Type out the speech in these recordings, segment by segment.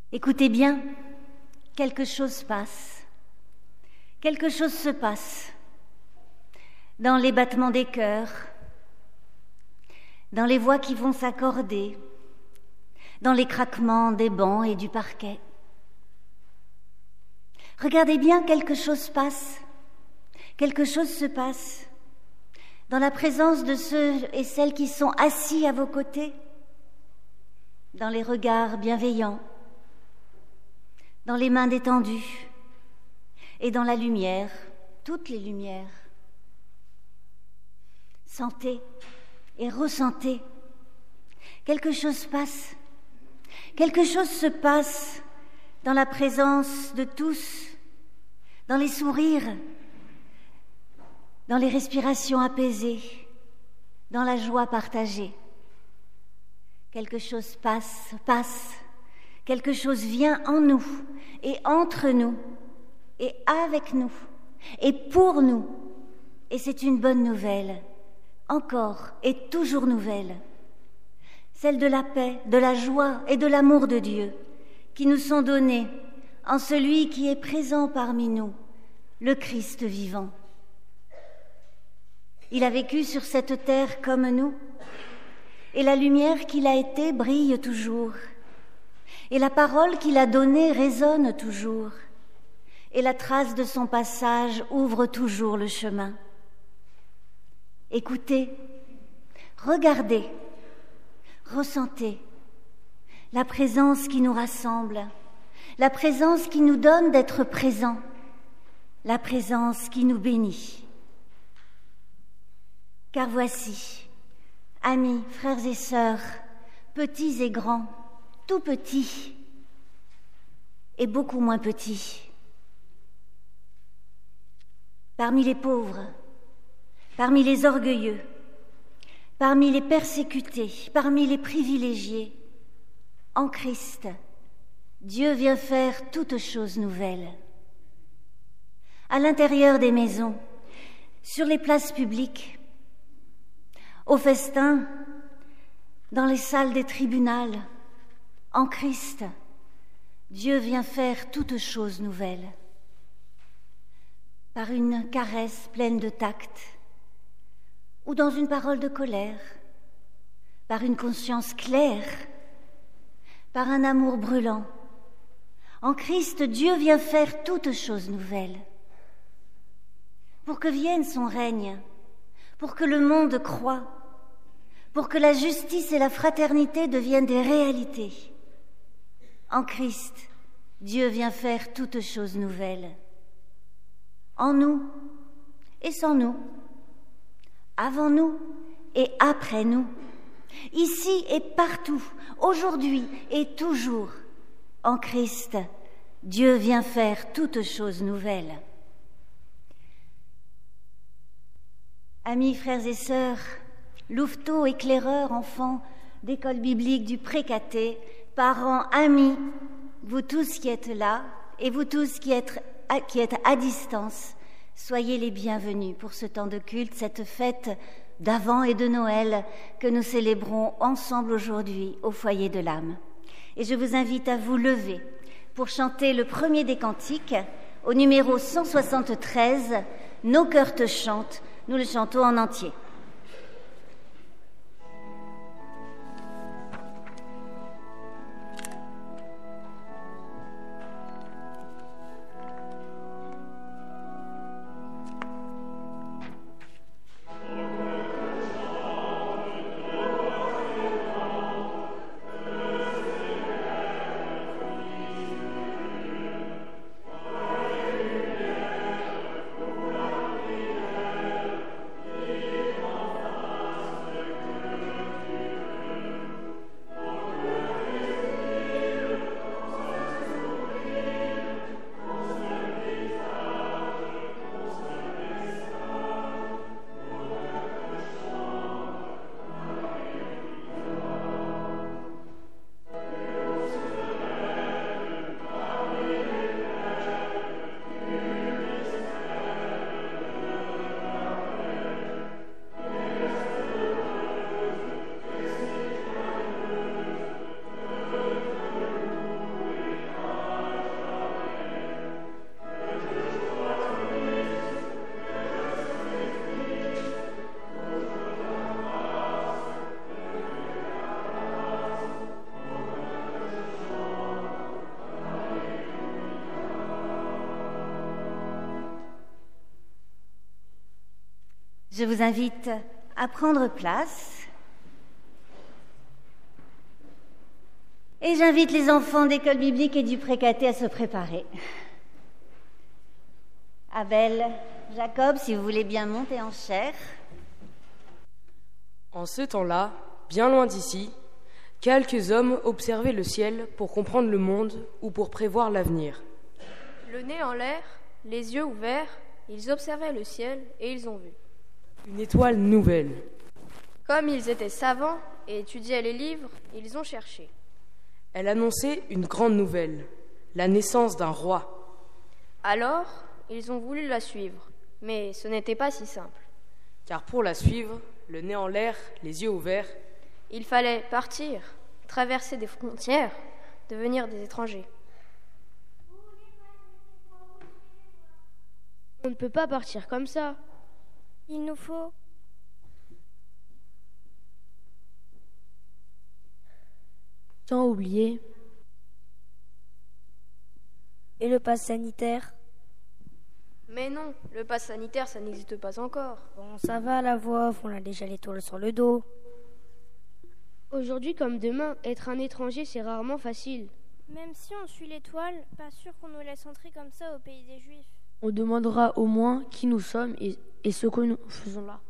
Écoutez bien, quelque chose passe, quelque chose se passe dans les battements des cœurs, dans les voix qui vont s'accorder, dans les craquements des bancs et du parquet. Regardez bien, quelque chose passe, quelque chose se passe dans la présence de ceux et celles qui sont assis à vos côtés, dans les regards bienveillants, dans les mains détendues et dans la lumière, toutes les lumières. Sentez et ressentez. Quelque chose passe. Quelque chose se passe dans la présence de tous, dans les sourires, dans les respirations apaisées, dans la joie partagée. Quelque chose passe. Quelque chose vient en nous et entre nous et avec nous et pour nous. Et c'est une bonne nouvelle, encore et toujours nouvelle. Celle de la paix, de la joie et de l'amour de Dieu qui nous sont donnés en celui qui est présent parmi nous, le Christ vivant. Il a vécu sur cette terre comme nous, et la lumière qu'il a été brille toujours, et la parole qu'il a donnée résonne toujours, et la trace de son passage ouvre toujours le chemin. Écoutez, regardez, ressentez la présence qui nous rassemble, la présence qui nous donne d'être présents, la présence qui nous bénit. Car voici, amis, frères et sœurs, petits et grands, tout petits et beaucoup moins petits, parmi les pauvres, parmi les orgueilleux, parmi les persécutés, parmi les privilégiés, en Christ, Dieu vient faire toutes choses nouvelles. À l'intérieur des maisons, sur les places publiques, au festin, dans les salles des tribunaux, en Christ, Dieu vient faire toutes choses nouvelles. Par une caresse pleine de tact, ou dans une parole de colère, par une conscience claire, par un amour brûlant. En Christ, Dieu vient faire toutes choses nouvelles. Pour que vienne son règne, pour que le monde croie, pour que la justice et la fraternité deviennent des réalités. En Christ, Dieu vient faire toutes choses nouvelles. En nous et sans nous, avant nous et après nous, ici et partout, aujourd'hui et toujours. En Christ, Dieu vient faire toutes choses nouvelles. Amis, frères et sœurs, louveteaux, éclaireurs, enfants d'école biblique du Pré-Caté, parents, amis, vous tous qui êtes là et vous tous qui êtes à distance, soyez les bienvenus pour ce temps de culte, cette fête d'Avent et de Noël que nous célébrons ensemble aujourd'hui au foyer de l'âme. Et je vous invite à vous lever pour chanter le premier des cantiques au numéro 173, « Nos cœurs te chantent ». Nous le chantons en entier. Amen. Je vous invite à prendre place. Et j'invite les enfants d'école biblique et du pré-caté à se préparer. Abel, Jacob, si vous voulez bien monter en chair. En ce temps-là, bien loin d'ici, quelques hommes observaient le ciel pour comprendre le monde ou pour prévoir l'avenir. Le nez en l'air, les yeux ouverts, ils observaient le ciel et ils ont vu une étoile nouvelle. Comme ils étaient savants et étudiaient les livres, ils ont cherché. Elle annonçait une grande nouvelle, la naissance d'un roi. Alors, ils ont voulu la suivre, mais ce n'était pas si simple. Car pour la suivre, le nez en l'air, les yeux ouverts, il fallait partir, traverser des frontières, devenir des étrangers. On ne peut pas partir comme ça. Il nous faut sans oublier. Et le pass sanitaire? Mais non, le pass sanitaire, ça n'existe pas encore. Bon, ça va la voix off, on a déjà l'étoile sur le dos. Aujourd'hui comme demain, être un étranger, c'est rarement facile. Même si on suit l'étoile, pas sûr qu'on nous laisse entrer comme ça au pays des Juifs. On demandera au moins qui nous sommes et ce que nous faisons là.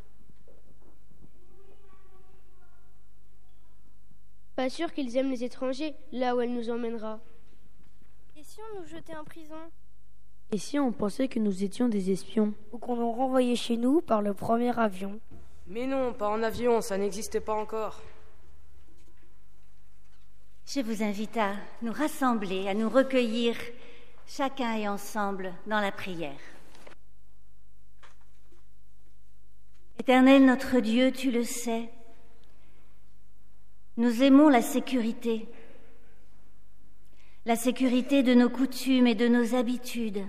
Pas sûr qu'ils aiment les étrangers là où elle nous emmènera. Et si on nous jetait en prison? Et si on pensait que nous étions des espions? Ou qu'on nous renvoyait chez nous par le premier avion? Mais non, pas en avion, ça n'existe pas encore. Je vous invite à nous rassembler, à nous recueillir, chacun et ensemble, dans la prière. Éternel notre Dieu, tu le sais, nous aimons la sécurité de nos coutumes et de nos habitudes,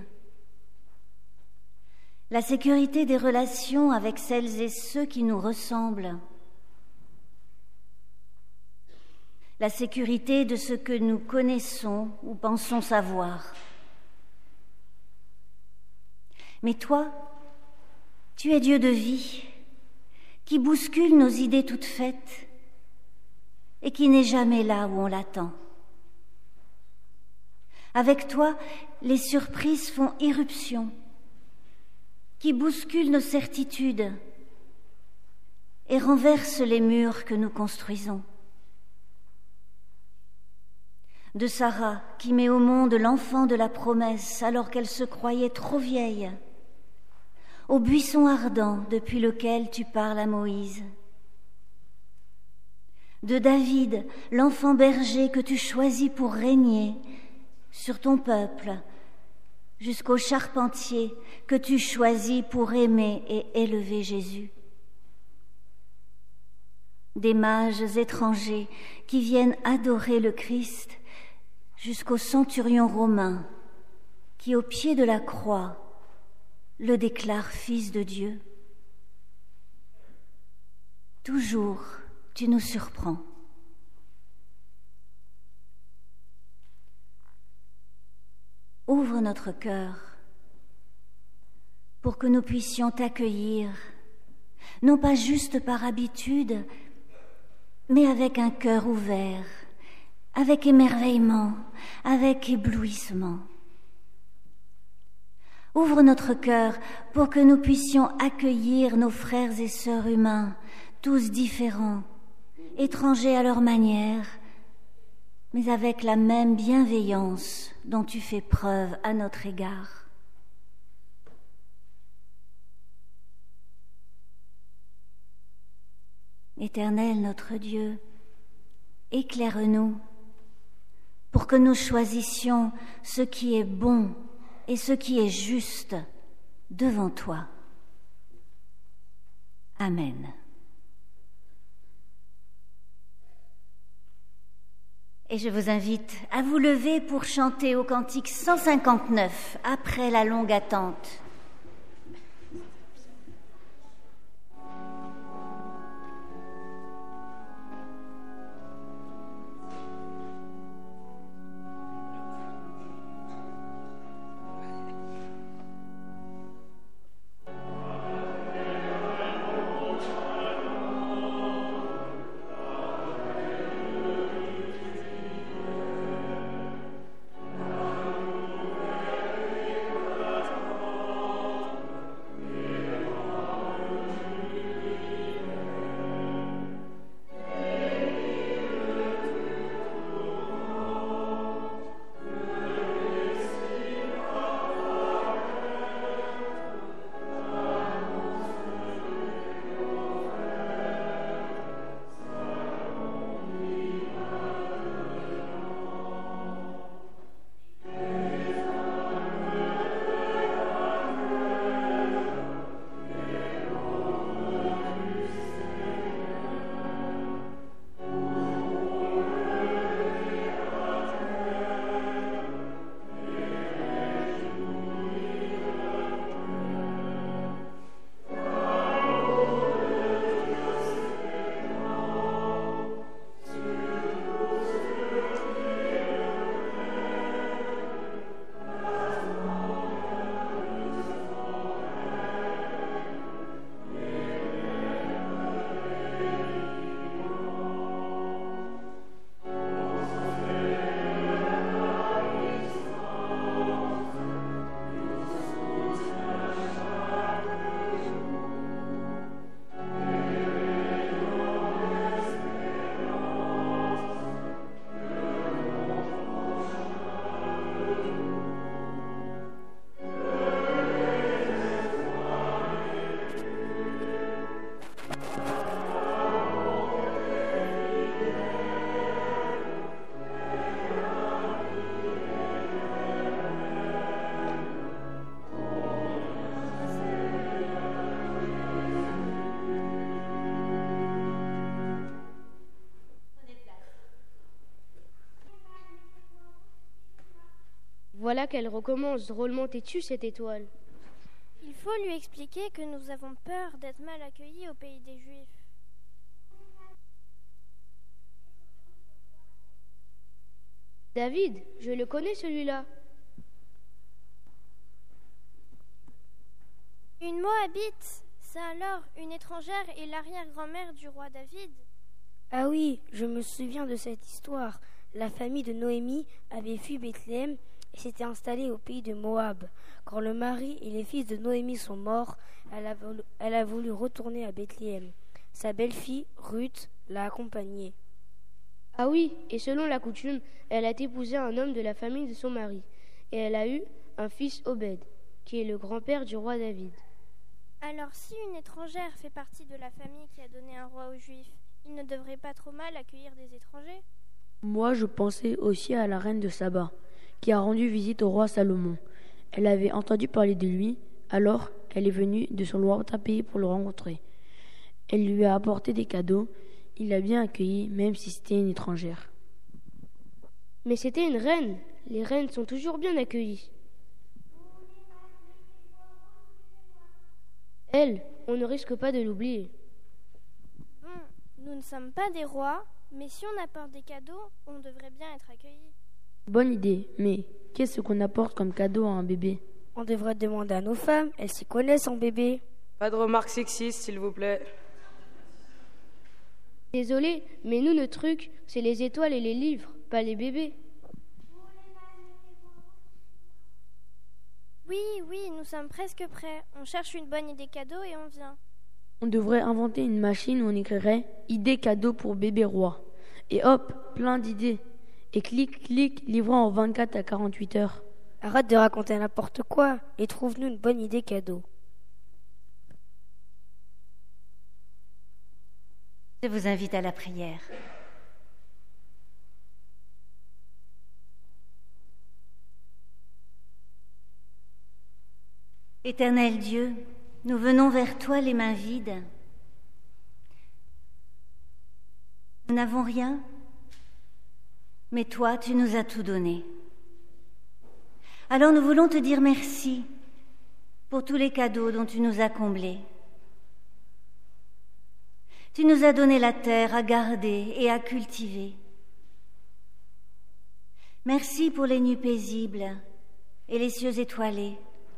la sécurité des relations avec celles et ceux qui nous ressemblent, la sécurité de ce que nous connaissons ou pensons savoir. Mais toi, tu es Dieu de vie, qui bouscule nos idées toutes faites et qui n'est jamais là où on l'attend. Avec toi, les surprises font irruption, qui bousculent nos certitudes et renversent les murs que nous construisons. De Sarah, qui met au monde l'enfant de la promesse alors qu'elle se croyait trop vieille, au buisson ardent depuis lequel tu parles à Moïse. De David, l'enfant berger que tu choisis pour régner sur ton peuple, jusqu'au charpentier que tu choisis pour aimer et élever Jésus. Des mages étrangers qui viennent adorer le Christ, jusqu'au centurion romain qui, au pied de la croix, le déclare fils de Dieu. Toujours, tu nous surprends. Ouvre notre cœur pour que nous puissions t'accueillir, non pas juste par habitude, mais avec un cœur ouvert, avec émerveillement, avec éblouissement. Ouvre notre cœur pour que nous puissions accueillir nos frères et sœurs humains, tous différents, étrangers à leur manière, mais avec la même bienveillance dont tu fais preuve à notre égard. Éternel notre Dieu, éclaire-nous pour que nous choisissions ce qui est bon et ce qui est juste devant toi. Amen. Et je vous invite à vous lever pour chanter au cantique 159 après la longue attente. Voilà qu'elle recommence, drôlement têtue cette étoile. Il faut lui expliquer que nous avons peur d'être mal accueillis au pays des Juifs. David, je le connais celui-là. Une Moabite, ça alors, une étrangère et l'arrière-grand-mère du roi David. Ah oui, je me souviens de cette histoire. La famille de Noémie avait fui Bethléem et s'était installée au pays de Moab. Quand le mari et les fils de Noémie sont morts, elle a voulu retourner à Bethléem. Sa belle-fille, Ruth, l'a accompagnée. Ah oui, et selon la coutume, elle a épousé un homme de la famille de son mari. Et elle a eu un fils Obed, qui est le grand-père du roi David. Alors si une étrangère fait partie de la famille qui a donné un roi aux Juifs, il ne devrait pas trop mal accueillir des étrangers? Moi, je pensais aussi à la reine de Saba, qui a rendu visite au roi Salomon. Elle avait entendu parler de lui, alors elle est venue de son lointain pays pour le rencontrer. Elle lui a apporté des cadeaux, il l'a bien accueillie, même si c'était une étrangère. Mais c'était une reine. Les reines sont toujours bien accueillies. Elle, on ne risque pas de l'oublier. Nous ne sommes pas des rois, mais si on apporte des cadeaux, on devrait bien être accueillis. Bonne idée, mais qu'est-ce qu'on apporte comme cadeau à un bébé? On devrait demander à nos femmes, elles s'y connaissent en bébé. Pas de remarques sexistes, s'il vous plaît. Désolé, mais nous, notre truc, c'est les étoiles et les livres, pas les bébés. Oui, nous sommes presque prêts. On cherche une bonne idée cadeau et on vient. On devrait inventer une machine où on écrirait « Idée cadeau pour bébé roi ». Et hop, plein d'idées. Et clic, livrant en 24 à 48 heures. Arrête de raconter n'importe quoi et trouve-nous une bonne idée cadeau. Je vous invite à la prière. Éternel Dieu, nous venons vers toi les mains vides. Nous n'avons rien, mais toi, tu nous as tout donné. Alors nous voulons te dire merci pour tous les cadeaux dont tu nous as comblés. Tu nous as donné la terre à garder et à cultiver. Merci pour les nuits paisibles et les cieux étoilés.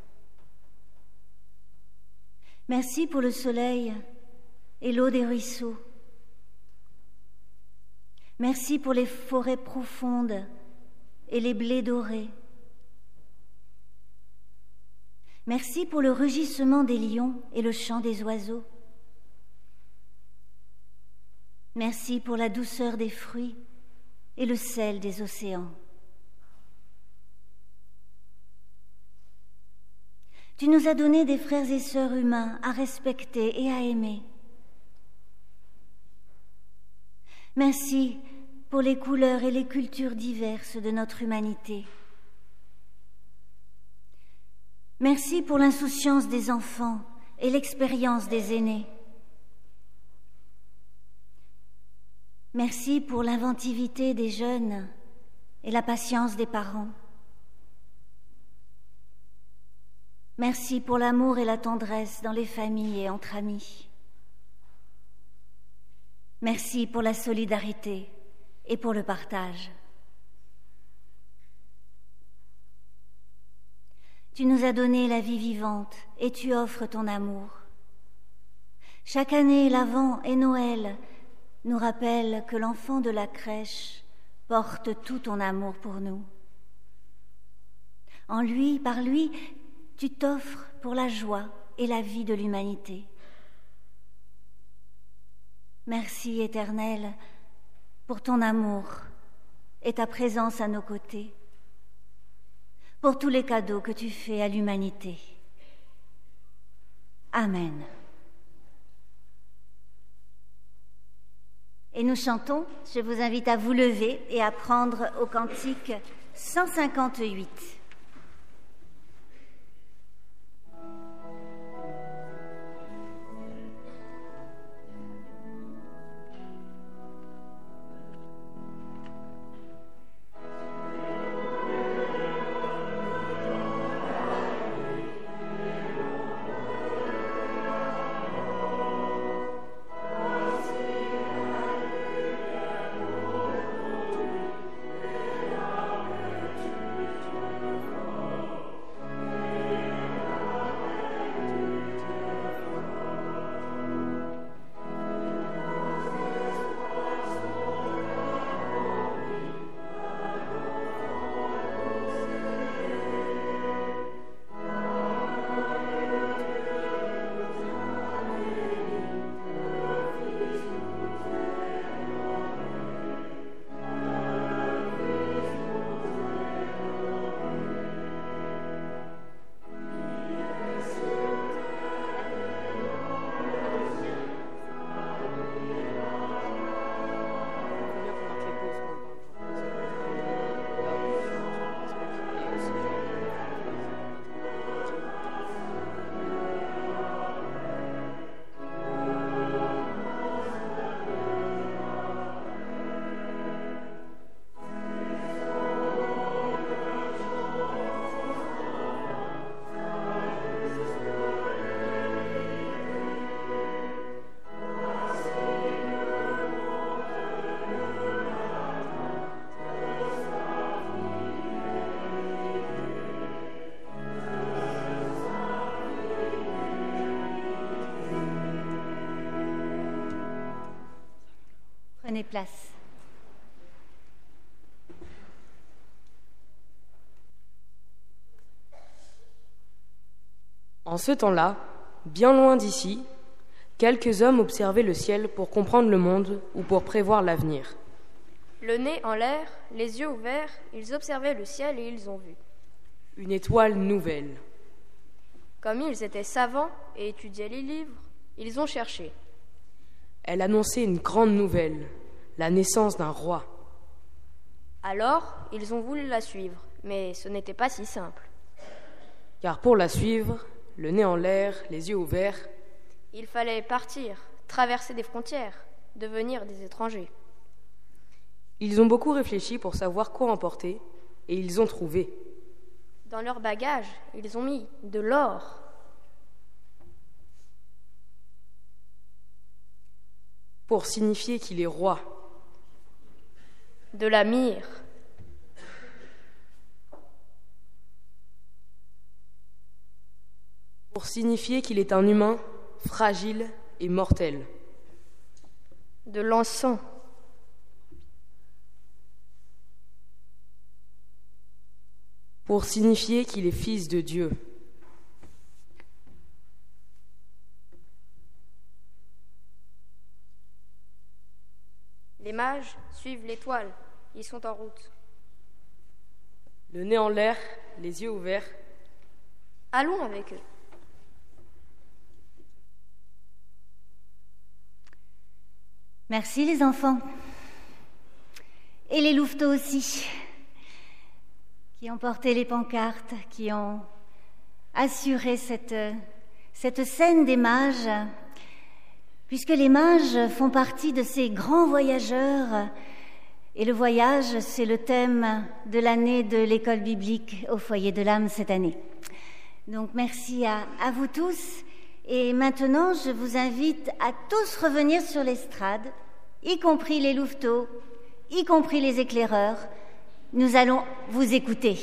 Merci pour le soleil et l'eau des ruisseaux. Merci pour les forêts profondes et les blés dorés. Merci pour le rugissement des lions et le chant des oiseaux. Merci pour la douceur des fruits et le sel des océans. Tu nous as donné des frères et sœurs humains à respecter et à aimer. Merci pour les couleurs et les cultures diverses de notre humanité. Merci pour l'insouciance des enfants et l'expérience des aînés. Merci pour l'inventivité des jeunes et la patience des parents. Merci pour l'amour et la tendresse dans les familles et entre amis. Merci pour la solidarité et pour le partage. Tu nous as donné la vie vivante et tu offres ton amour. Chaque année, l'Avent et Noël nous rappellent que l'enfant de la crèche porte tout ton amour pour nous. En lui, par lui, tu t'offres pour la joie et la vie de l'humanité. Merci, Éternel, pour ton amour et ta présence à nos côtés, pour tous les cadeaux que tu fais à l'humanité. Amen. Et nous chantons, je vous invite à vous lever et à prendre au cantique 158. Prenez place. En ce temps-là, bien loin d'ici, quelques hommes observaient le ciel pour comprendre le monde ou pour prévoir l'avenir. Le nez en l'air, les yeux ouverts, ils observaient le ciel et ils ont vu. Une étoile nouvelle. Comme ils étaient savants et étudiaient les livres, ils ont cherché. Elle annonçait une grande nouvelle, la naissance d'un roi. Alors, ils ont voulu la suivre, mais ce n'était pas si simple. Car pour la suivre, le nez en l'air, les yeux ouverts, Il fallait partir, traverser des frontières, devenir des étrangers. ils ont beaucoup réfléchi pour savoir quoi emporter, et ils ont trouvé. Dans leur bagage, ils ont mis de l'or, Pour signifier qu'il est roi, de la myrrhe, pour signifier qu'il est un humain fragile et mortel, de l'encens, pour signifier qu'il est fils de Dieu, Les mages suivent l'étoile, ils sont en route. le nez en l'air, les yeux ouverts, Allons avec eux. Merci les enfants. Et les louveteaux aussi, qui ont porté les pancartes, qui ont assuré cette scène des mages, puisque les mages font partie de ces grands voyageurs, et le voyage, c'est le thème de l'année de l'école biblique au foyer de l'âme cette année. Donc merci à vous tous, et maintenant je vous invite à tous revenir sur l'estrade, y compris les louveteaux, y compris les éclaireurs. Nous allons vous écouter.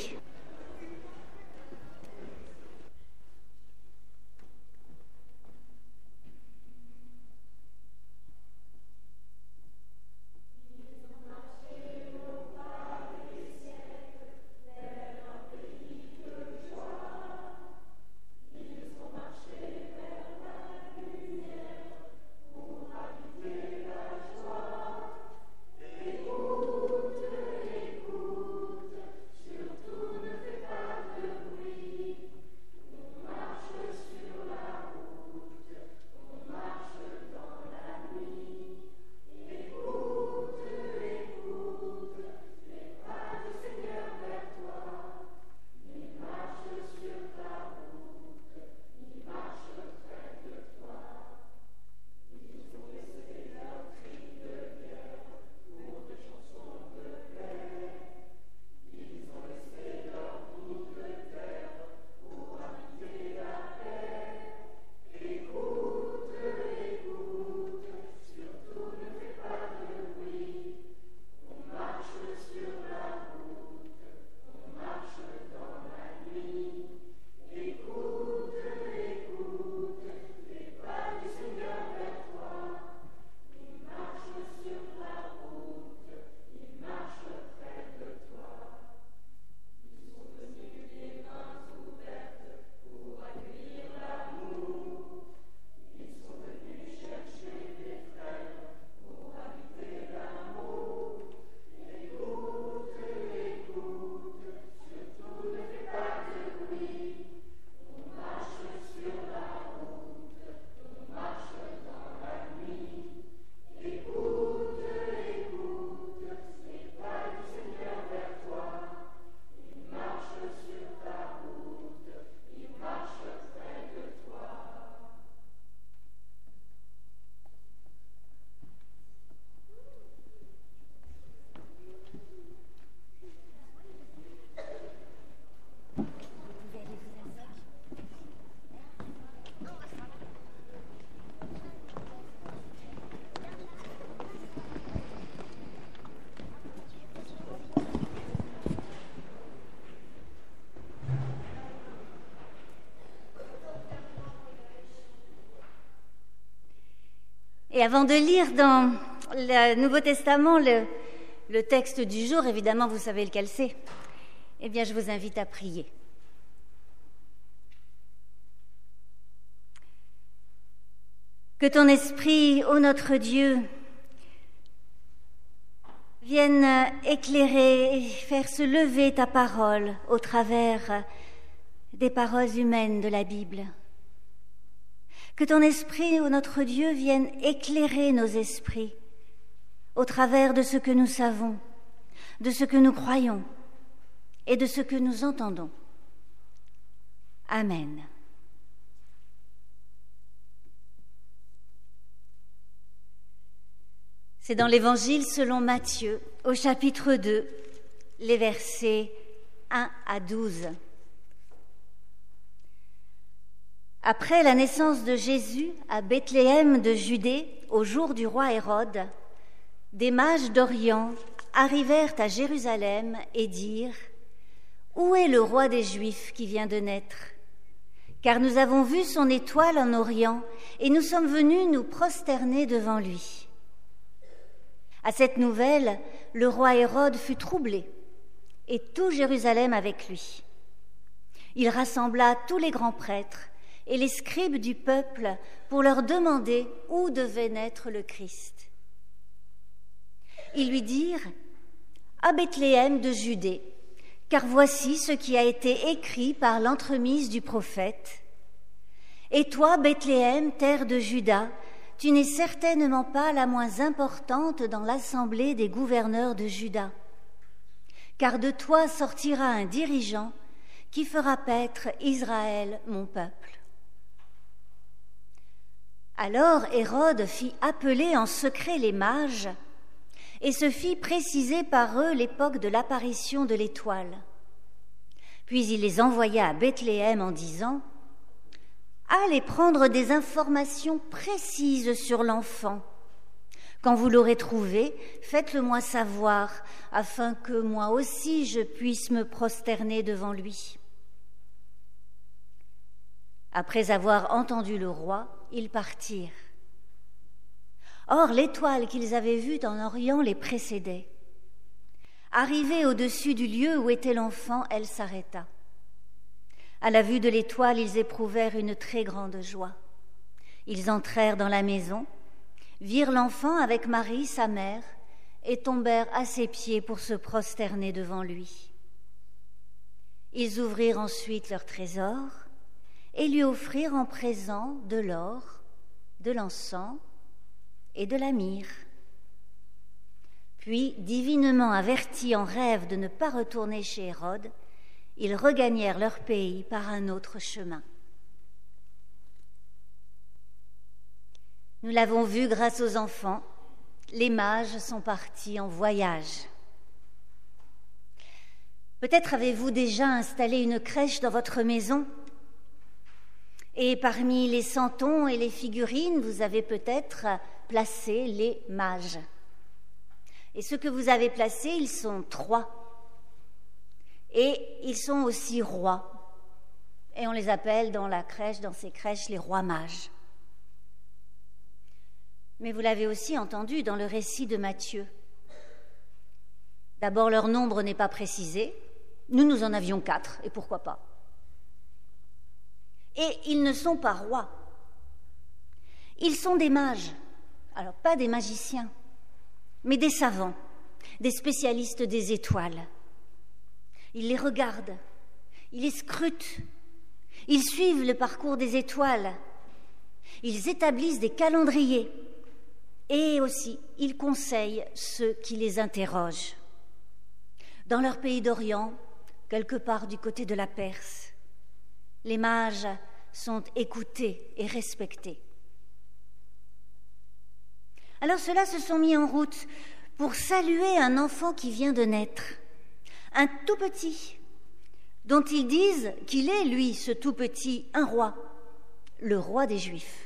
Et avant de lire le Nouveau Testament, le texte du jour, évidemment, vous savez lequel c'est. Eh bien, je vous invite à prier. Que ton esprit, ô notre Dieu, vienne éclairer et faire se lever ta parole au travers des paroles humaines de la Bible. Que ton esprit, ô notre Dieu, vienne éclairer nos esprits au travers de ce que nous savons, de ce que nous croyons et de ce que nous entendons. Amen. C'est dans l'Évangile selon Matthieu, au chapitre 2, les versets 1 à 12. Après la naissance de Jésus à Bethléem de Judée, au jour du roi Hérode, des mages d'Orient arrivèrent à Jérusalem et dirent « Où est le roi des Juifs qui vient de naître ? Car nous avons vu son étoile en Orient et nous sommes venus nous prosterner devant lui. » À cette nouvelle, le roi Hérode fut troublé, et tout Jérusalem avec lui. Il rassembla tous les grands prêtres et les scribes du peuple pour leur demander où devait naître le Christ. Ils lui dirent « À Bethléem de Judée, car voici ce qui a été écrit par l'entremise du prophète. Et toi, Bethléem, terre de Juda, tu n'es certainement pas la moins importante dans l'assemblée des gouverneurs de Juda, car de toi sortira un dirigeant qui fera paître Israël, mon peuple. » Alors Hérode fit appeler en secret les mages et se fit préciser par eux l'époque de l'apparition de l'étoile. Puis il les envoya à Bethléem en disant « Allez prendre des informations précises sur l'enfant. Quand vous l'aurez trouvé, faites-le-moi savoir, afin que moi aussi je puisse me prosterner devant lui. » Après avoir entendu le roi, ils partirent. Or, l'étoile qu'ils avaient vue en Orient les précédait. Arrivée au-dessus du lieu où était l'enfant, elle s'arrêta. À la vue de l'étoile, ils éprouvèrent une très grande joie. Ils entrèrent dans la maison, virent l'enfant avec Marie, sa mère, et tombèrent à ses pieds pour se prosterner devant lui. Ils ouvrirent ensuite leur trésor et lui offrirent en présent de l'or, de l'encens et de la myrrhe. Puis, divinement avertis en rêve de ne pas retourner chez Hérode, ils regagnèrent leur pays par un autre chemin. Nous l'avons vu grâce aux enfants, les mages sont partis en voyage. Peut-être avez-vous déjà installé une crèche dans votre maison, et parmi les santons et les figurines, vous avez peut-être placé les mages. Et ceux que vous avez placés, ils sont 3. Et ils sont aussi rois. Et on les appelle dans la crèche, dans ces crèches, les rois mages. Mais vous l'avez aussi entendu dans le récit de Matthieu. D'abord, leur nombre n'est pas précisé. Nous en avions 4, et pourquoi pas. Et ils ne sont pas rois. Ils sont des mages. Alors, pas des magiciens, mais des savants, des spécialistes des étoiles. Ils les regardent, ils les scrutent, ils suivent le parcours des étoiles, ils établissent des calendriers et aussi ils conseillent ceux qui les interrogent. Dans leur pays d'Orient, quelque part du côté de la Perse, les mages sont écoutés et respectés. Alors ceux-là se sont mis en route pour saluer un enfant qui vient de naître, un tout petit, dont ils disent qu'il est, lui, ce tout petit, un roi, le roi des Juifs.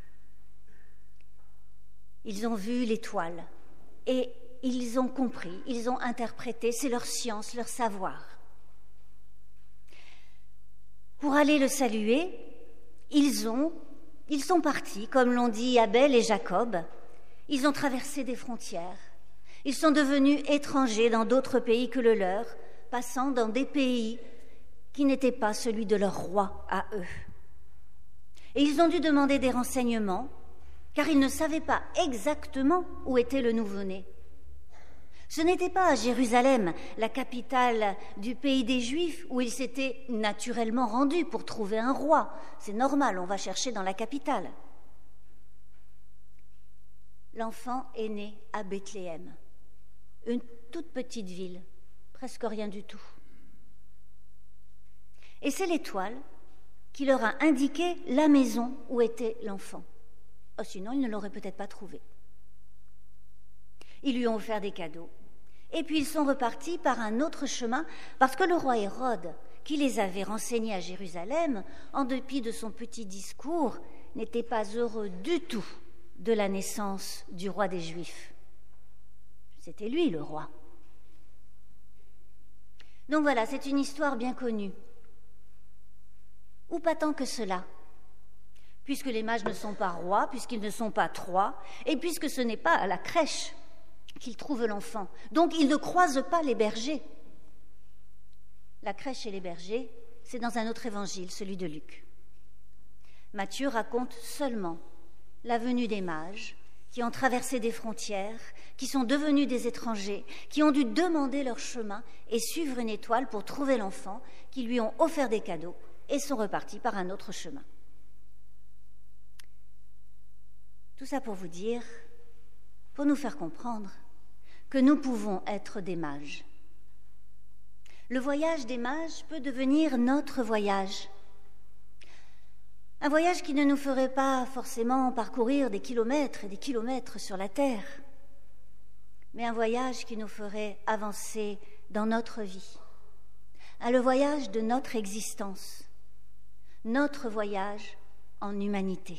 Ils ont vu l'étoile et ils ont compris, ils ont interprété, c'est leur science, leur savoir. Pour aller le saluer, ils sont partis, comme l'ont dit Abel et Jacob, Ils ont traversé des frontières. Ils sont devenus étrangers dans d'autres pays que le leur, passant dans des pays qui n'étaient pas celui de leur roi à eux. Et ils ont dû demander des renseignements, car ils ne savaient pas exactement où était le nouveau-né. Ce n'était pas à Jérusalem, la capitale du pays des Juifs, où ils s'étaient naturellement rendus pour trouver un roi. C'est normal, on va chercher dans la capitale. L'enfant est né à Bethléem, une toute petite ville, presque rien du tout. Et c'est l'étoile qui leur a indiqué la maison où était l'enfant. Oh, sinon, ils ne l'auraient peut-être pas trouvé. Ils lui ont offert des cadeaux. Et puis ils sont repartis par un autre chemin, parce que le roi Hérode, qui les avait renseignés à Jérusalem, en dépit de son petit discours, n'était pas heureux du tout de la naissance du roi des Juifs. C'était lui le roi. Donc voilà, c'est une histoire bien connue. Ou pas tant que cela, puisque les mages ne sont pas rois, puisqu'ils ne sont pas trois, et puisque ce n'est pas à la crèche qu'ils trouvent l'enfant. Donc ils ne croisent pas les bergers. La crèche et les bergers, c'est dans un autre évangile, celui de Luc. Matthieu raconte seulement la venue des mages, qui ont traversé des frontières, qui sont devenus des étrangers, qui ont dû demander leur chemin et suivre une étoile pour trouver l'enfant, qui lui ont offert des cadeaux et sont repartis par un autre chemin. Tout ça pour vous dire, pour nous faire comprendre que nous pouvons être des mages. Le voyage des mages peut devenir notre voyage. Un voyage qui ne nous ferait pas forcément parcourir des kilomètres et des kilomètres sur la terre, mais un voyage qui nous ferait avancer dans notre vie. Le voyage de notre existence, notre voyage en humanité.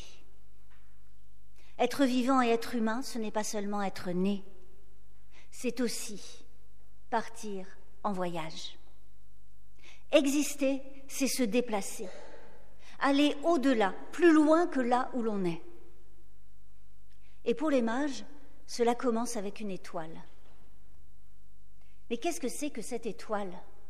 Être vivant et être humain, ce n'est pas seulement être né, c'est aussi partir en voyage. Exister, c'est se déplacer, aller au-delà, plus loin que là où l'on est. Et pour les mages, cela commence avec une étoile. Mais qu'est-ce que c'est que cette étoile ?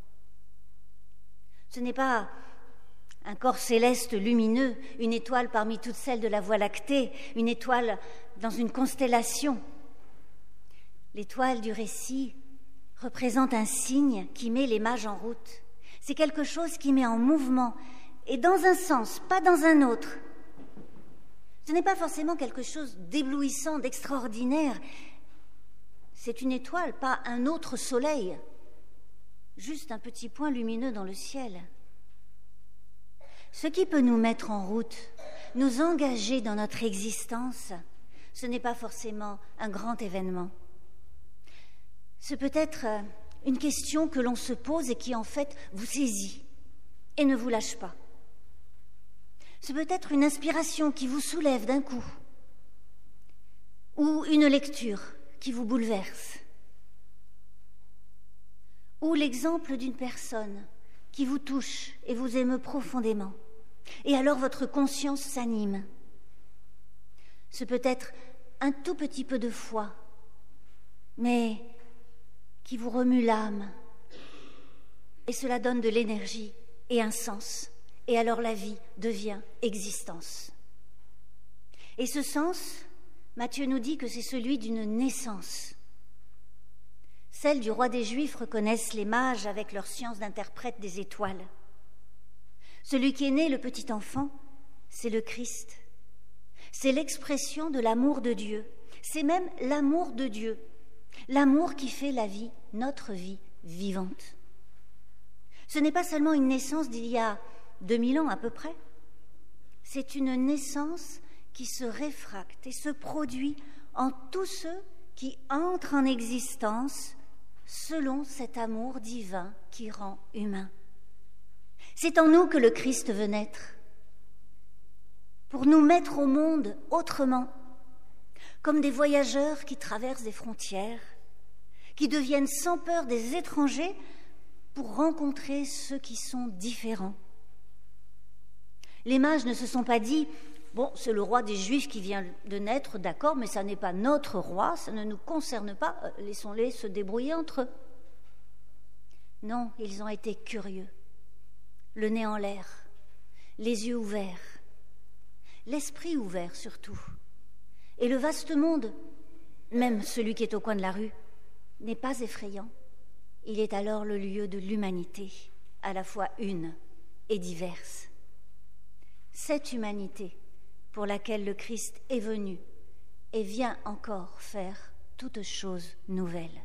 Ce n'est pas un corps céleste lumineux, une étoile parmi toutes celles de la Voie lactée, une étoile dans une constellation. L'étoile du récit représente un signe qui met les mages en route. C'est quelque chose qui met en mouvement, et dans un sens, pas dans un autre. Ce n'est pas forcément quelque chose d'éblouissant, d'extraordinaire. C'est une étoile, pas un autre soleil, juste un petit point lumineux dans le ciel. Ce qui peut nous mettre en route, nous engager dans notre existence, ce n'est pas forcément un grand événement. C'est peut-être une question que l'on se pose et qui en fait vous saisit et ne vous lâche pas. C'est peut-être une inspiration qui vous soulève d'un coup ou une lecture qui vous bouleverse ou l'exemple d'une personne qui vous touche et vous émeut profondément. Et alors votre conscience s'anime. C'est peut-être un tout petit peu de foi, mais qui vous remue l'âme. Et cela donne de l'énergie et un sens. Et alors la vie devient existence. Et ce sens, Matthieu nous dit que c'est celui d'une naissance. Celle du roi des Juifs reconnaissent les mages avec leur science d'interprète des étoiles. Celui qui est né, le petit enfant, c'est le Christ. C'est l'expression de l'amour de Dieu. C'est même l'amour de Dieu. L'amour qui fait la vie, notre vie vivante. Ce n'est pas seulement une naissance d'il y a 2000 ans à peu près. C'est une naissance qui se réfracte et se produit en tous ceux qui entrent en existence selon cet amour divin qui rend humain. C'est en nous que le Christ veut naître, pour nous mettre au monde autrement, comme des voyageurs qui traversent des frontières, qui deviennent sans peur des étrangers pour rencontrer ceux qui sont différents. Les mages ne se sont pas dit « Bon, c'est le roi des Juifs qui vient de naître, d'accord, mais ça n'est pas notre roi, ça ne nous concerne pas, laissons-les se débrouiller entre eux. Non, ils ont été curieux, le nez en l'air, les yeux ouverts, l'esprit ouvert surtout. Et le vaste monde, même celui qui est au coin de la rue, n'est pas effrayant. Il est alors le lieu de l'humanité, à la fois une et diverse. Cette humanité pour laquelle le Christ est venu et vient encore faire toutes choses nouvelles.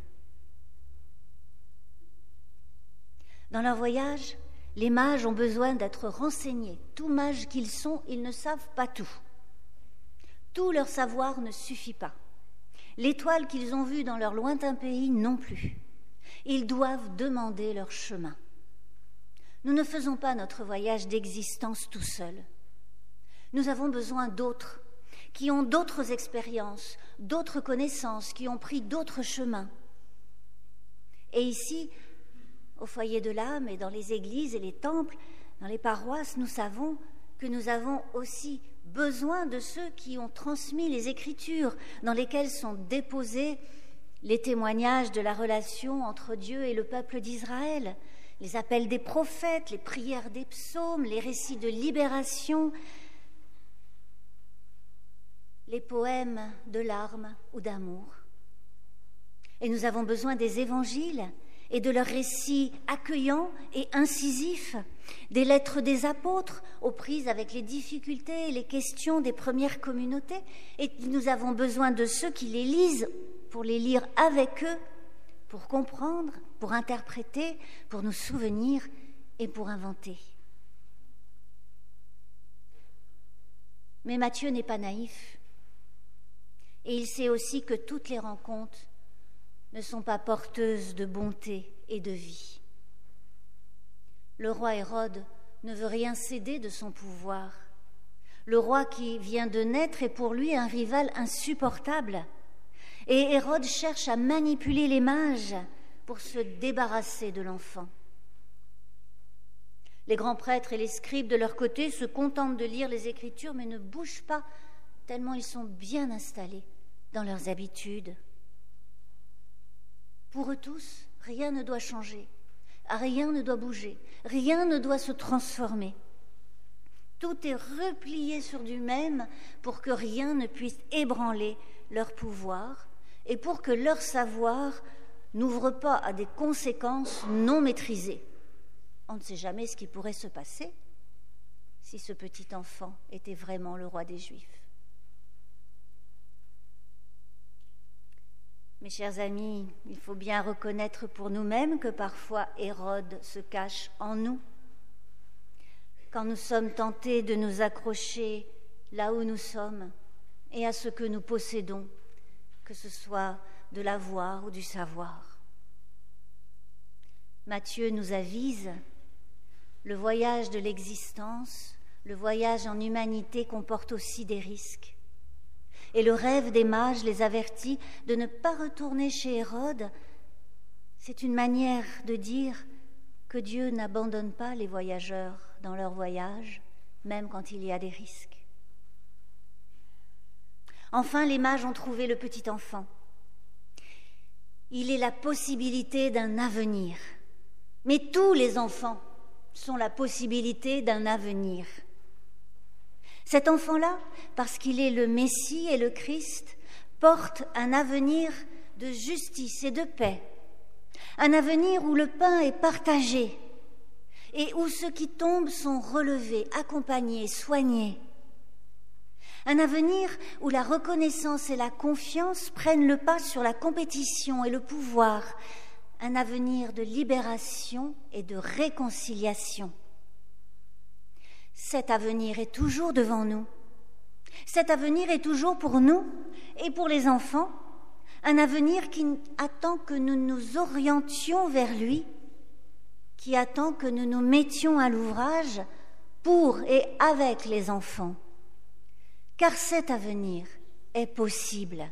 Dans leur voyage, les mages ont besoin d'être renseignés. Tous mages qu'ils sont, ils ne savent pas tout. Tout leur savoir ne suffit pas. L'étoile qu'ils ont vue dans leur lointain pays non plus. Ils doivent demander leur chemin. Nous ne faisons pas notre voyage d'existence tout seuls. Nous avons besoin d'autres, qui ont d'autres expériences, d'autres connaissances, qui ont pris d'autres chemins. Et ici, au foyer de l'âme et dans les églises et les temples, dans les paroisses, nous savons que nous avons aussi besoin de ceux qui ont transmis les Écritures, dans lesquelles sont déposés les témoignages de la relation entre Dieu et le peuple d'Israël, les appels des prophètes, les prières des psaumes, les récits de libération, les poèmes de larmes ou d'amour. Et nous avons besoin des évangiles et de leurs récits accueillants et incisifs, des lettres des apôtres aux prises avec les difficultés et les questions des premières communautés. Et nous avons besoin de ceux qui les lisent pour les lire avec eux, pour comprendre, pour interpréter, pour nous souvenir et pour inventer. Mais Matthieu n'est pas naïf. Et il sait aussi que toutes les rencontres ne sont pas porteuses de bonté et de vie. Le roi Hérode ne veut rien céder de son pouvoir. Le roi qui vient de naître est pour lui un rival insupportable. Et Hérode cherche à manipuler les mages pour se débarrasser de l'enfant. Les grands prêtres et les scribes, de leur côté, se contentent de lire les Écritures, mais ne bougent pas, tellement ils sont bien installés dans leurs habitudes. Pour eux tous, rien ne doit changer, rien ne doit bouger, rien ne doit se transformer. Tout est replié sur du même pour que rien ne puisse ébranler leur pouvoir et pour que leur savoir n'ouvre pas à des conséquences non maîtrisées. On ne sait jamais ce qui pourrait se passer si ce petit enfant était vraiment le roi des Juifs. Mes chers amis, il faut bien reconnaître pour nous-mêmes que parfois Hérode se cache en nous. Quand nous sommes tentés de nous accrocher là où nous sommes et à ce que nous possédons, que ce soit de l'avoir ou du savoir. Matthieu nous avise, le voyage de l'existence, le voyage en humanité comporte aussi des risques. Et le rêve des mages les avertit de ne pas retourner chez Hérode. C'est une manière de dire que Dieu n'abandonne pas les voyageurs dans leur voyage, même quand il y a des risques. Enfin, les mages ont trouvé le petit enfant. Il est la possibilité d'un avenir. Mais tous les enfants sont la possibilité d'un avenir. Cet enfant-là, parce qu'il est le Messie et le Christ, porte un avenir de justice et de paix, un avenir où le pain est partagé et où ceux qui tombent sont relevés, accompagnés, soignés. Un avenir où la reconnaissance et la confiance prennent le pas sur la compétition et le pouvoir, un avenir de libération et de réconciliation. Cet avenir est toujours devant nous. Cet avenir est toujours pour nous et pour les enfants, un avenir qui attend que nous nous orientions vers lui, qui attend que nous nous mettions à l'ouvrage pour et avec les enfants. Car cet avenir est possible.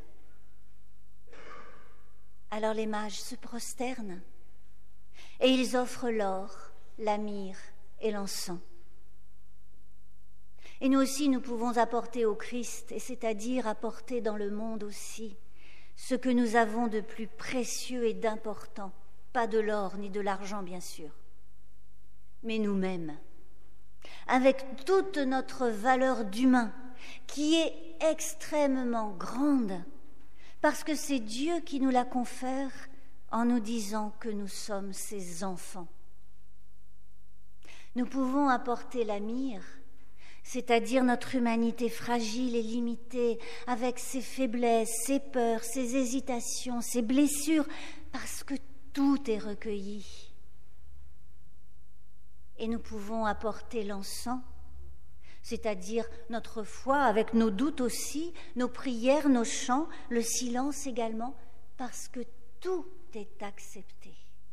Alors les mages se prosternent et ils offrent l'or, la myrrhe et l'encens. Et nous aussi, nous pouvons apporter au Christ, et c'est-à-dire apporter dans le monde aussi ce que nous avons de plus précieux et d'important, pas de l'or ni de l'argent bien sûr, mais nous-mêmes, avec toute notre valeur d'humain qui est extrêmement grande, parce que c'est Dieu qui nous la confère en nous disant que nous sommes ses enfants. Nous pouvons apporter la myrrhe, c'est-à-dire notre humanité fragile et limitée, avec ses faiblesses, ses peurs, ses hésitations, ses blessures, parce que tout est recueilli. Et nous pouvons apporter l'encens, c'est-à-dire notre foi, avec nos doutes aussi, nos prières, nos chants, le silence également, parce que tout est accepté.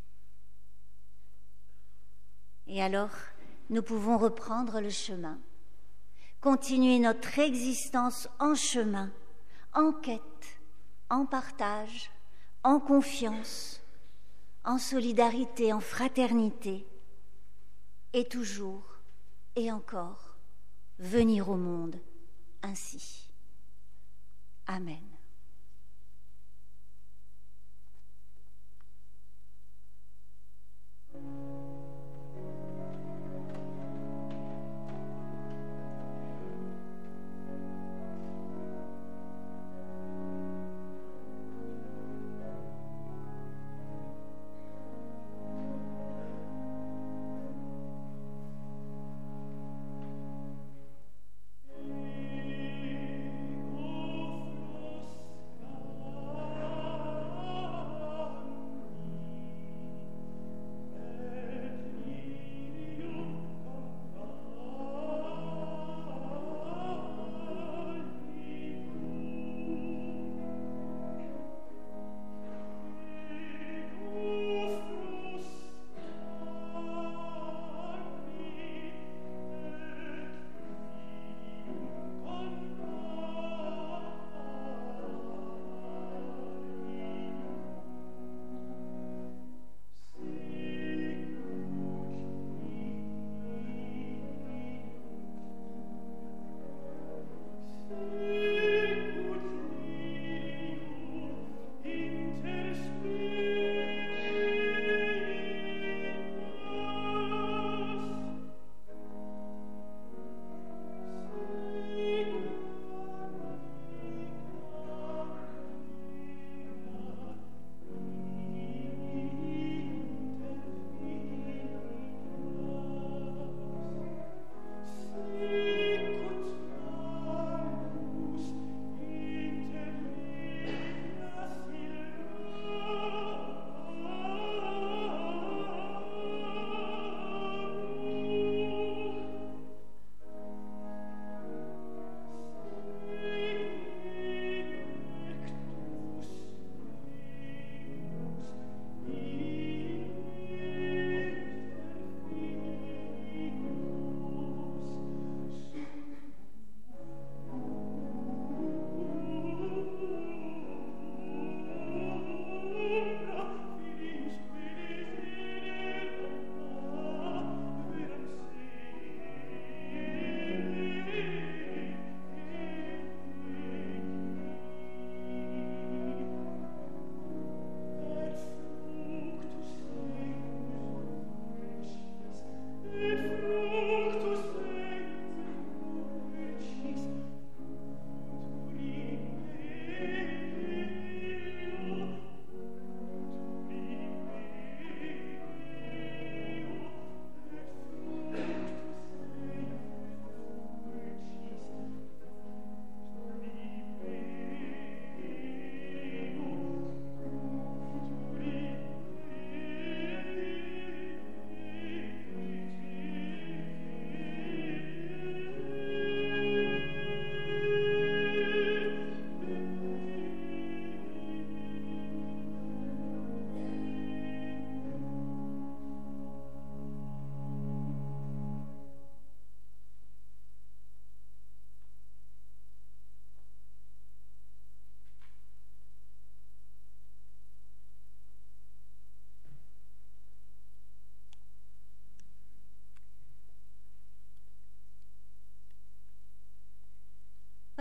Et alors, nous pouvons reprendre le chemin, continuer notre existence en chemin, en quête, en partage, en confiance, en solidarité, en fraternité, et toujours et encore venir au monde ainsi. Amen.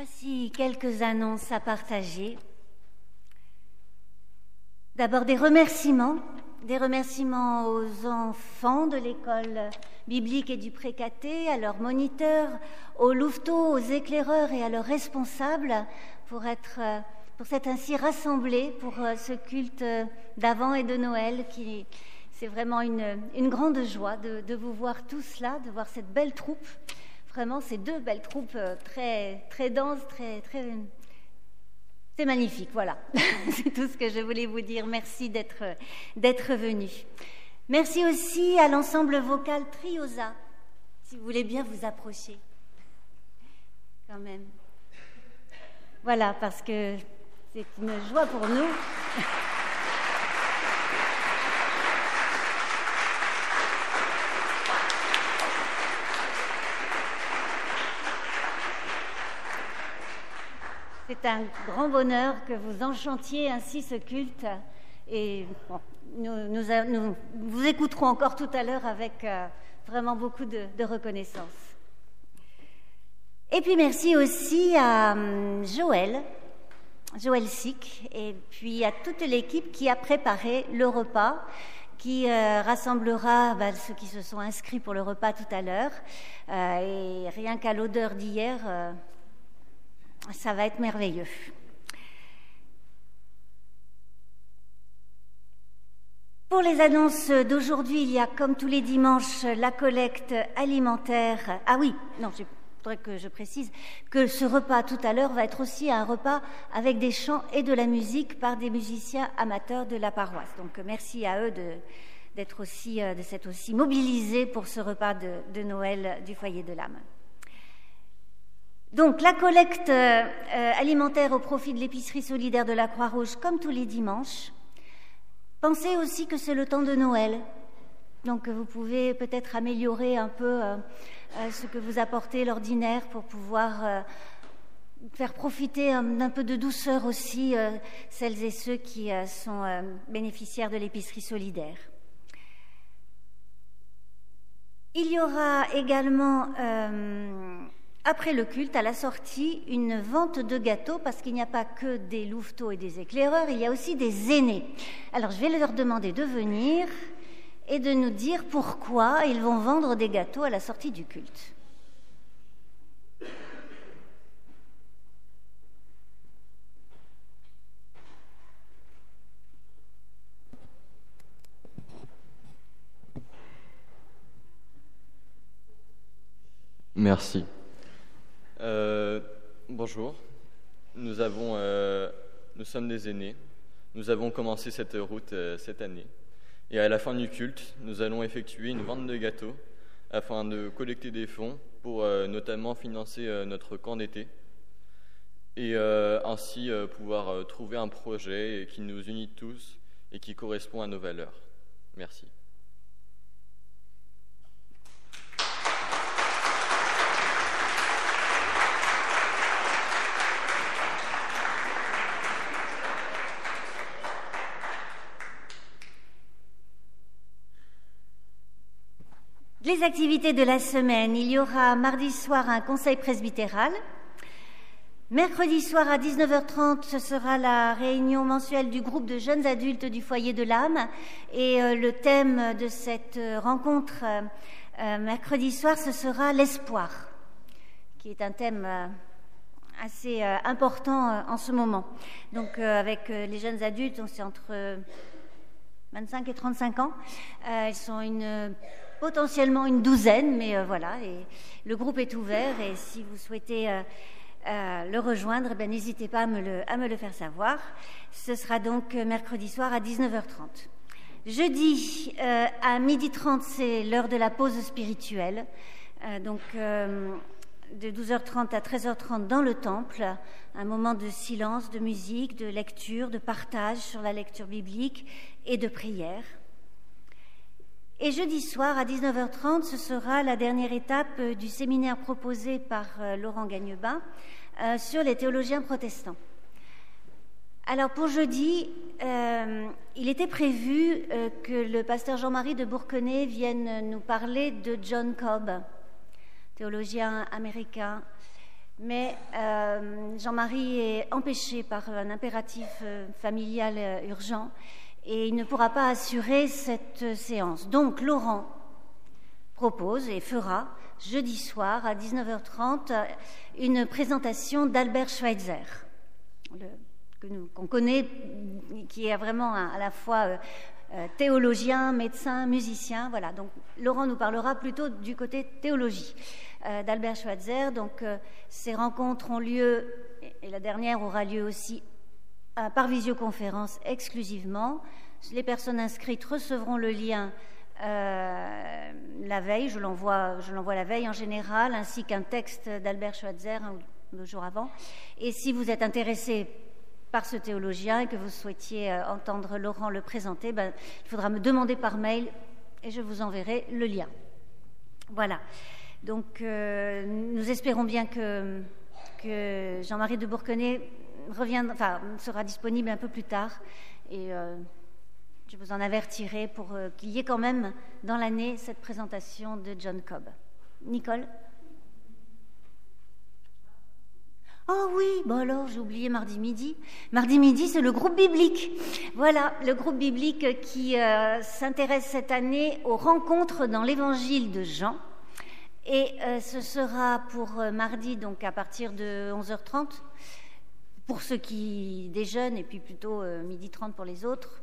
Voici quelques annonces à partager. D'abord des remerciements aux enfants de l'école biblique et du Pré-Caté, à leurs moniteurs, aux louveteaux, aux éclaireurs et à leurs responsables pour s'être ainsi rassemblés pour ce culte d'Avent et de Noël qui c'est vraiment une grande joie de vous voir tous là, de voir cette belle troupe. Vraiment, ces deux belles troupes très, très denses, c'est magnifique, voilà. C'est tout ce que je voulais vous dire. Merci d'être venus. Merci aussi à l'ensemble vocal Triosa, si vous voulez bien vous approcher. Quand même. Voilà, parce que c'est une joie pour nous. C'est un grand bonheur que vous enchantiez ainsi ce culte et bon, nous vous écouterons encore tout à l'heure avec vraiment beaucoup de reconnaissance. Et puis merci aussi à Joël Sick et puis à toute l'équipe qui a préparé le repas qui rassemblera ceux qui se sont inscrits pour le repas tout à l'heure et rien qu'à l'odeur d'hier ça va être merveilleux. Pour les annonces d'aujourd'hui, il y a comme tous les dimanches la collecte alimentaire. Ah oui, non, il faudrait que je précise que ce repas tout à l'heure va être aussi un repas avec des chants et de la musique par des musiciens amateurs de la paroisse. Donc merci à eux de s'être aussi mobilisés pour ce repas de Noël du foyer de l'âme. Donc, la collecte alimentaire au profit de l'épicerie solidaire de la Croix-Rouge, comme tous les dimanches. Pensez aussi que c'est le temps de Noël. Donc, vous pouvez peut-être améliorer un peu ce que vous apportez l'ordinaire pour pouvoir faire profiter d'un peu de douceur aussi celles et ceux qui sont bénéficiaires de l'épicerie solidaire. Il y aura également... après le culte, à la sortie, une vente de gâteaux, parce qu'il n'y a pas que des louveteaux et des éclaireurs, il y a aussi des aînés. Alors, je vais leur demander de venir et de nous dire pourquoi ils vont vendre des gâteaux à la sortie du culte. Merci. Bonjour, nous sommes des aînés, nous avons commencé cette route cette année et à la fin du culte, nous allons effectuer une vente de gâteaux afin de collecter des fonds pour notamment financer notre camp d'été et ainsi pouvoir trouver un projet qui nous unit tous et qui correspond à nos valeurs. Merci. Les activités de la semaine, il y aura mardi soir un conseil presbytéral. Mercredi soir à 19h30, ce sera la réunion mensuelle du groupe de jeunes adultes du foyer de l'âme. Et le thème de cette rencontre mercredi soir, ce sera l'espoir, qui est un thème assez important en ce moment. Donc avec les jeunes adultes, c'est entre 25 et 35 ans. Ils sont potentiellement une douzaine, mais voilà, et le groupe est ouvert et si vous souhaitez le rejoindre, n'hésitez pas à me le faire savoir. Ce sera donc mercredi soir à 19h30. Jeudi à 12h30, c'est l'heure de la pause spirituelle, donc de 12h30 à 13h30 dans le temple, un moment de silence, de musique, de lecture, de partage sur la lecture biblique et de prière. Et jeudi soir, à 19h30, ce sera la dernière étape du séminaire proposé par Laurent Gagnebin sur les théologiens protestants. Alors pour jeudi, il était prévu que le pasteur Jean-Marie de Bourquenay vienne nous parler de John Cobb, théologien américain, Mais Jean-Marie est empêché par un impératif familial urgent et il ne pourra pas assurer cette séance. Donc Laurent propose et fera jeudi soir à 19h30 une présentation d'Albert Schweitzer, qu'on connaît, qui est vraiment à la fois théologien, médecin, musicien. Voilà. Donc Laurent nous parlera plutôt du côté théologie d'Albert Schweitzer. Donc ces rencontres ont lieu, et la dernière aura lieu aussi par visioconférence exclusivement. Les personnes inscrites recevront le lien la veille, je l'envoie la veille en général, ainsi qu'un texte d'Albert Schweitzer le jour avant. Et si vous êtes intéressé par ce théologien et que vous souhaitiez entendre Laurent le présenter, il faudra me demander par mail et je vous enverrai le lien. Voilà. Donc nous espérons bien que Jean-Marie de Bourquenay sera disponible un peu plus tard et je vous en avertirai pour qu'il y ait quand même dans l'année cette présentation de John Cobb. Nicole ? Oh oui, alors j'ai oublié mardi midi. Mardi midi, c'est le groupe biblique. Voilà, le groupe biblique qui s'intéresse cette année aux rencontres dans l'évangile de Jean. Et ce sera pour mardi, donc à partir de 11h30, pour ceux qui déjeunent, et puis plutôt 12h30 pour les autres.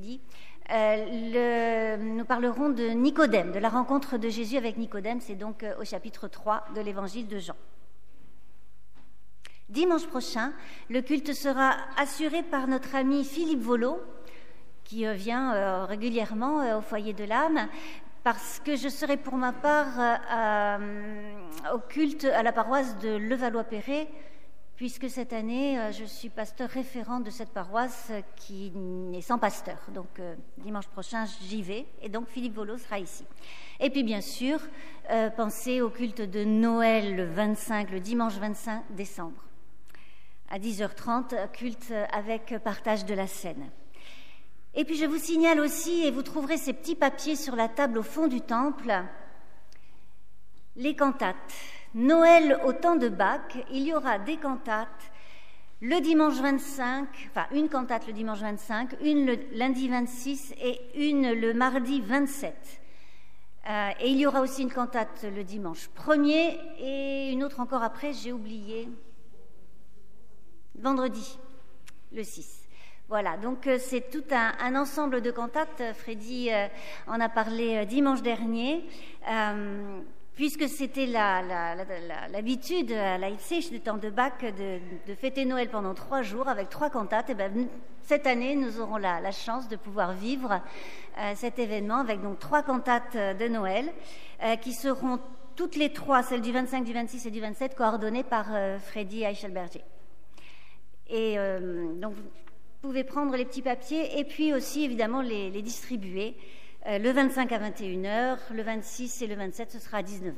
Nous parlerons de Nicodème, de la rencontre de Jésus avec Nicodème, c'est donc au chapitre 3 de l'évangile de Jean. Dimanche prochain, le culte sera assuré par notre ami Philippe Volo, qui vient régulièrement au foyer de l'âme, parce que je serai pour ma part au culte à la paroisse de Levallois-Perret, puisque cette année, je suis pasteur référent de cette paroisse qui est sans pasteur. Donc, dimanche prochain, j'y vais. Et donc, Philippe Volo sera ici. Et puis, bien sûr, pensez au culte de Noël le dimanche 25 décembre. À 10h30, culte avec partage de la scène. Et puis, je vous signale aussi, et vous trouverez ces petits papiers sur la table au fond du temple, les cantates. Noël au temps de Bach, il y aura des cantates le dimanche 25, une cantate le dimanche 25, une le lundi 26 et une le mardi 27. Et il y aura aussi une cantate le dimanche 1er et une autre encore après, j'ai oublié, vendredi, le 6. Voilà, donc c'est tout un ensemble de cantates. Freddy en a parlé dimanche dernier. Puisque c'était l'habitude à Leipzig du temps de Bach de fêter Noël pendant 3 jours avec 3 cantates, et cette année nous aurons la chance de pouvoir vivre cet événement avec donc 3 cantates de Noël qui seront toutes les 3, celles du 25, du 26 et du 27, coordonnées par Freddy Eichelberger. Et donc vous pouvez prendre les petits papiers et puis aussi évidemment les distribuer. Le 25 à 21h, le 26 et le 27, ce sera à 19h.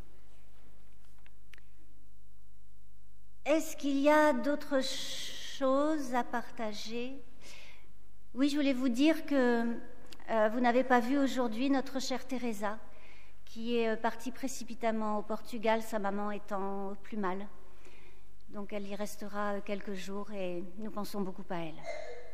Est-ce qu'il y a d'autres choses à partager ? Oui, je voulais vous dire que vous n'avez pas vu aujourd'hui notre chère Teresa, qui est partie précipitamment au Portugal, sa maman étant plus mal. Donc elle y restera quelques jours et nous pensons beaucoup à elle.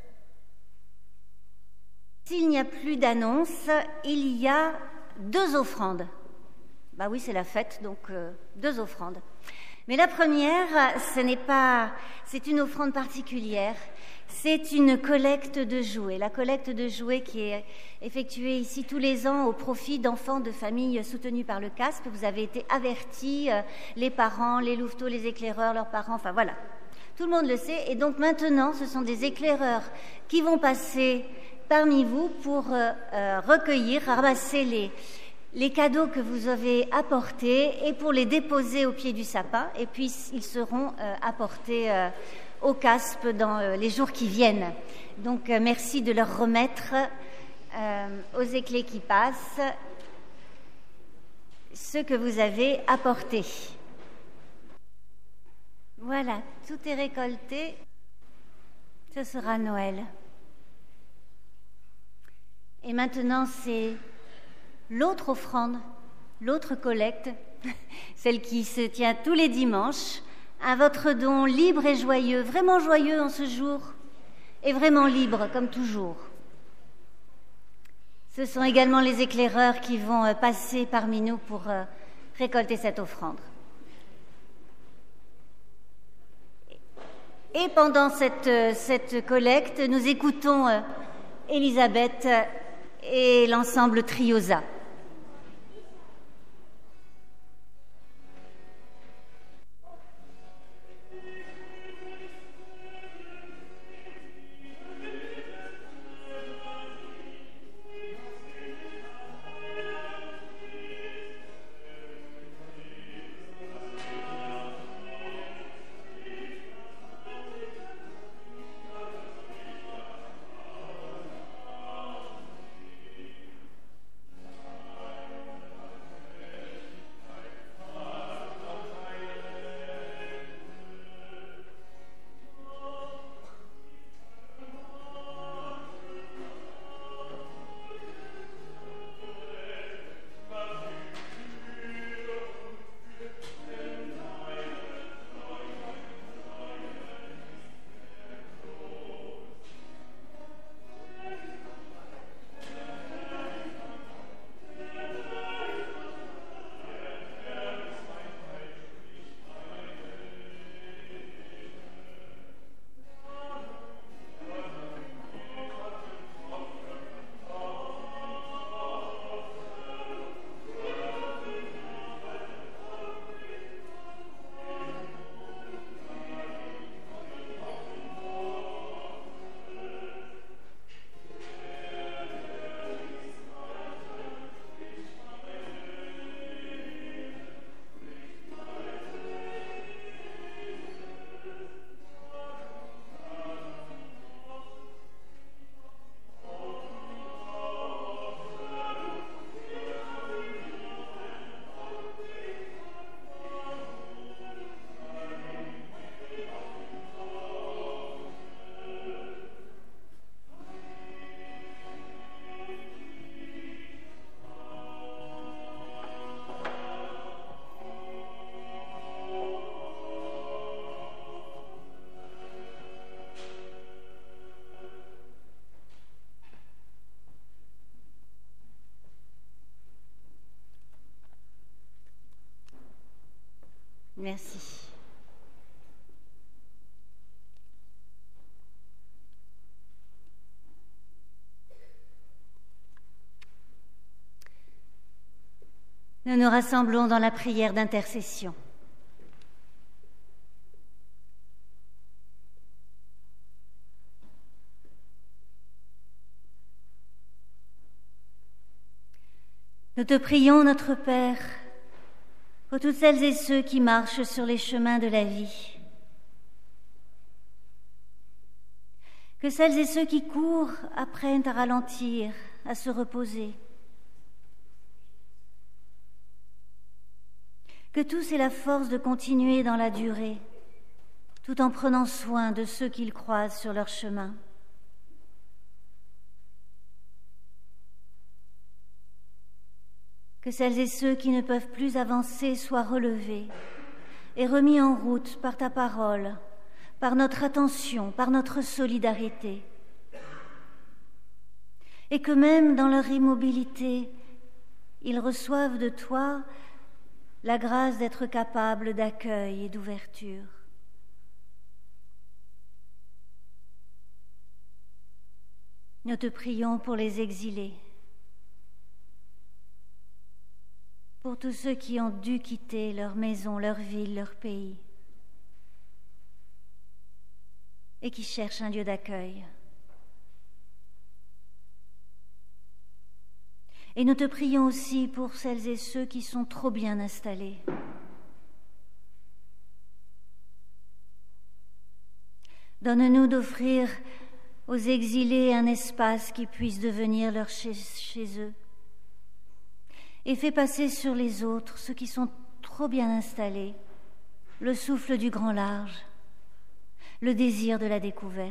S'il n'y a plus d'annonces, il y a 2 offrandes. Oui, c'est la fête, donc 2 offrandes. Mais la première, c'est une offrande particulière. C'est une collecte de jouets. La collecte de jouets qui est effectuée ici tous les ans au profit d'enfants de familles soutenues par le CASP. Vous avez été avertis, les parents, les louveteaux, les éclaireurs, leurs parents, enfin voilà. Tout le monde le sait. Et donc maintenant, ce sont des éclaireurs qui vont passer parmi vous pour recueillir, ramasser les cadeaux que vous avez apportés et pour les déposer au pied du sapin. Et puis, ils seront apportés au CASP dans les jours qui viennent. Donc, merci de leur remettre aux éclés qui passent ce que vous avez apporté. Voilà, tout est récolté. Ce sera Noël. Et maintenant, c'est l'autre offrande, l'autre collecte, celle qui se tient tous les dimanches à votre don libre et joyeux, vraiment joyeux en ce jour, et vraiment libre comme toujours. Ce sont également les éclaireurs qui vont passer parmi nous pour récolter cette offrande. Et pendant cette collecte, nous écoutons Elisabeth et l'ensemble Triosa. Merci. Nous nous rassemblons dans la prière d'intercession. Nous te prions, notre Père, pour toutes celles et ceux qui marchent sur les chemins de la vie, que celles et ceux qui courent apprennent à ralentir, à se reposer, que tous aient la force de continuer dans la durée, tout en prenant soin de ceux qu'ils croisent sur leur chemin. Que celles et ceux qui ne peuvent plus avancer soient relevés et remis en route par ta parole, par notre attention, par notre solidarité. Et que même dans leur immobilité, ils reçoivent de toi la grâce d'être capables d'accueil et d'ouverture. Nous te prions pour les exilés, pour tous ceux qui ont dû quitter leur maison, leur ville, leur pays, et qui cherchent un lieu d'accueil. Et nous te prions aussi pour celles et ceux qui sont trop bien installés. Donne-nous d'offrir aux exilés un espace qui puisse devenir leur chez eux. Et fais passer sur les autres, ceux qui sont trop bien installés, le souffle du grand large, le désir de la découverte.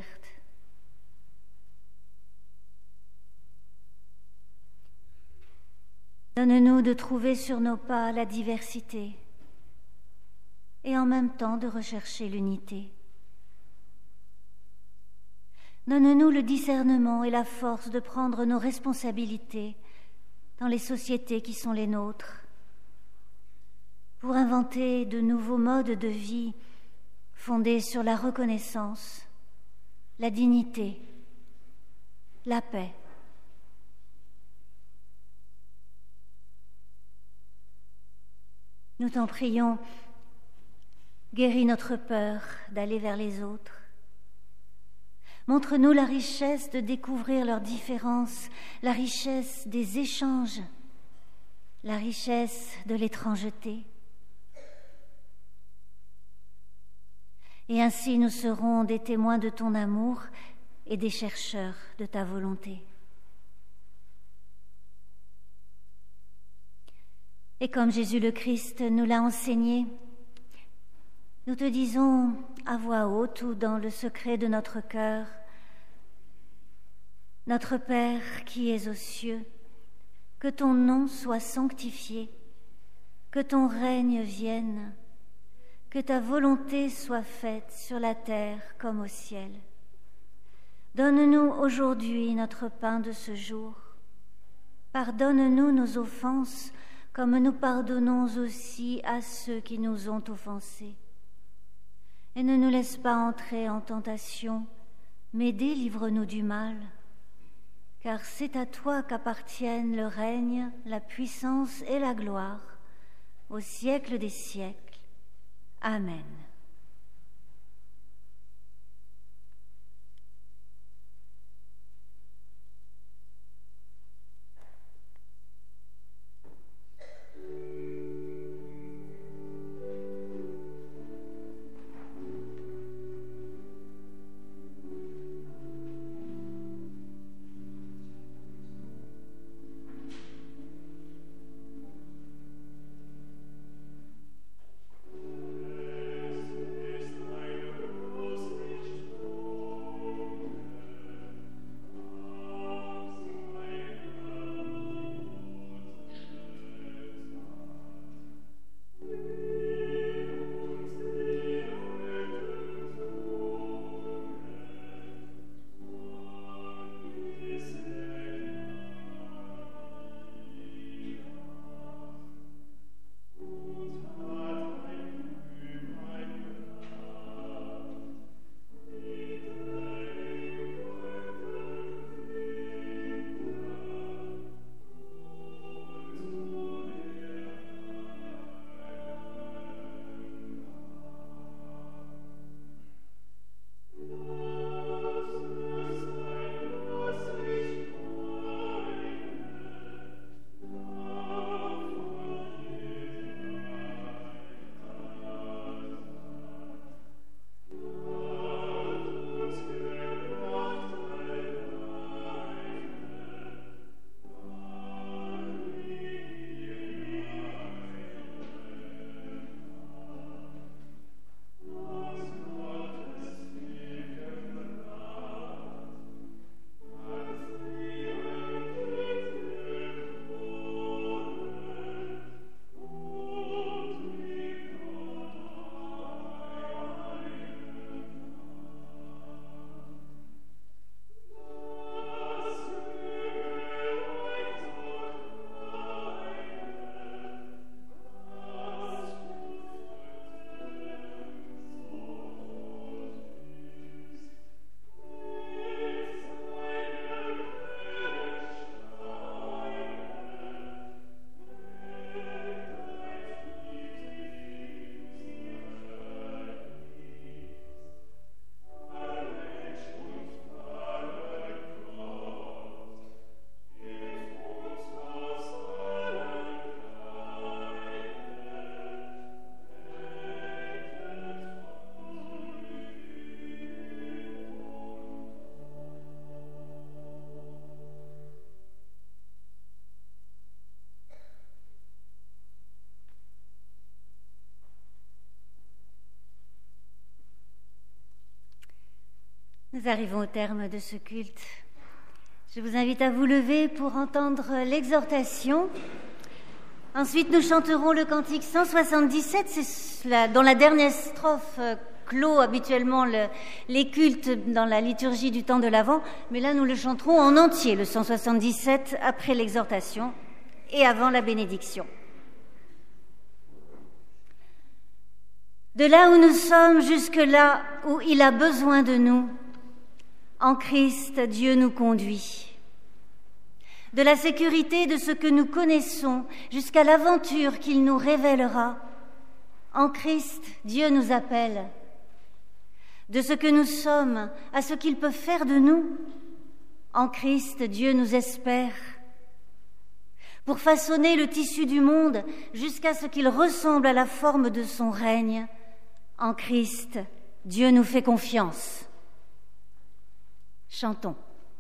Donne-nous de trouver sur nos pas la diversité et en même temps de rechercher l'unité. Donne-nous le discernement et la force de prendre nos responsabilités dans les sociétés qui sont les nôtres, pour inventer de nouveaux modes de vie fondés sur la reconnaissance, la dignité, la paix. Nous t'en prions, guéris notre peur d'aller vers les autres. Montre-nous la richesse de découvrir leurs différences, la richesse des échanges, la richesse de l'étrangeté. Et ainsi nous serons des témoins de ton amour et des chercheurs de ta volonté. Et comme Jésus le Christ nous l'a enseigné, nous te disons à voix haute ou dans le secret de notre cœur: Notre Père qui es aux cieux, que ton nom soit sanctifié, que ton règne vienne, que ta volonté soit faite sur la terre comme au ciel. Donne-nous aujourd'hui notre pain de ce jour. Pardonne-nous nos offenses, comme nous pardonnons aussi à ceux qui nous ont offensés. Et ne nous laisse pas entrer en tentation, mais délivre-nous du mal. Car c'est à toi qu'appartiennent le règne, la puissance et la gloire, au siècle des siècles. Amen. Nous arrivons au terme de ce culte. Je vous invite à vous lever pour entendre l'exhortation Ensuite, nous chanterons le cantique 177, dont la dernière strophe clôt habituellement les cultes dans la liturgie du temps de l'Avent, mais là nous le chanterons en entier, le 177, après l'exhortation et avant la bénédiction. De là où nous sommes jusque là où il a besoin de nous, en Christ, Dieu nous conduit. De la sécurité de ce que nous connaissons jusqu'à l'aventure qu'il nous révélera, en Christ, Dieu nous appelle. De ce que nous sommes à ce qu'il peut faire de nous, en Christ, Dieu nous espère. Pour façonner le tissu du monde jusqu'à ce qu'il ressemble à la forme de son règne, en Christ, Dieu nous fait confiance. Chantons.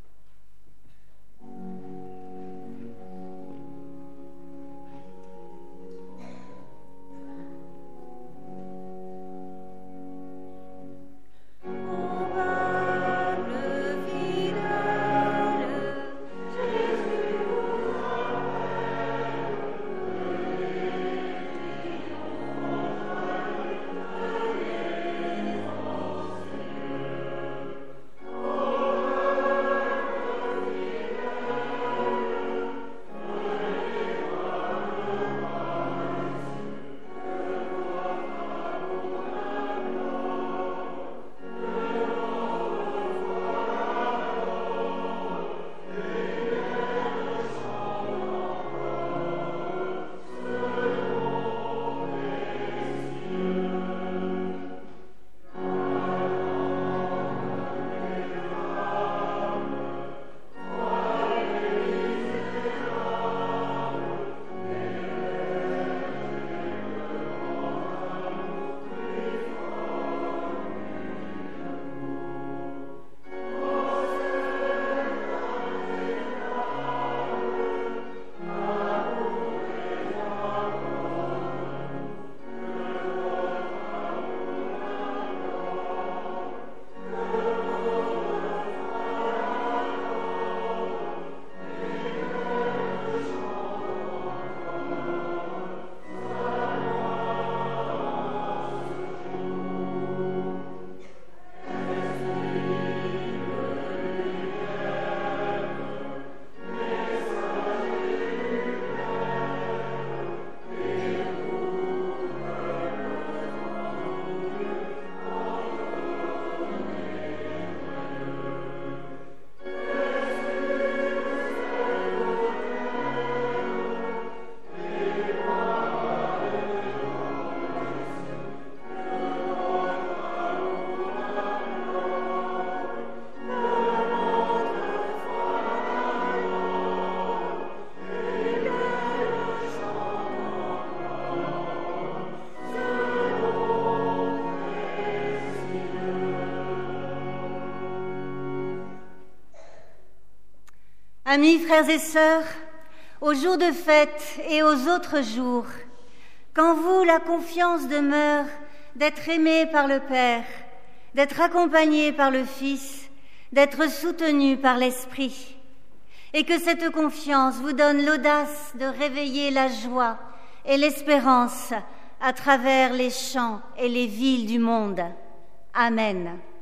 Amis, frères et sœurs, aux jours de fête et aux autres jours, qu'en vous la confiance demeure d'être aimé par le Père, d'être accompagné par le Fils, d'être soutenu par l'Esprit, et que cette confiance vous donne l'audace de réveiller la joie et l'espérance à travers les champs et les villes du monde. Amen.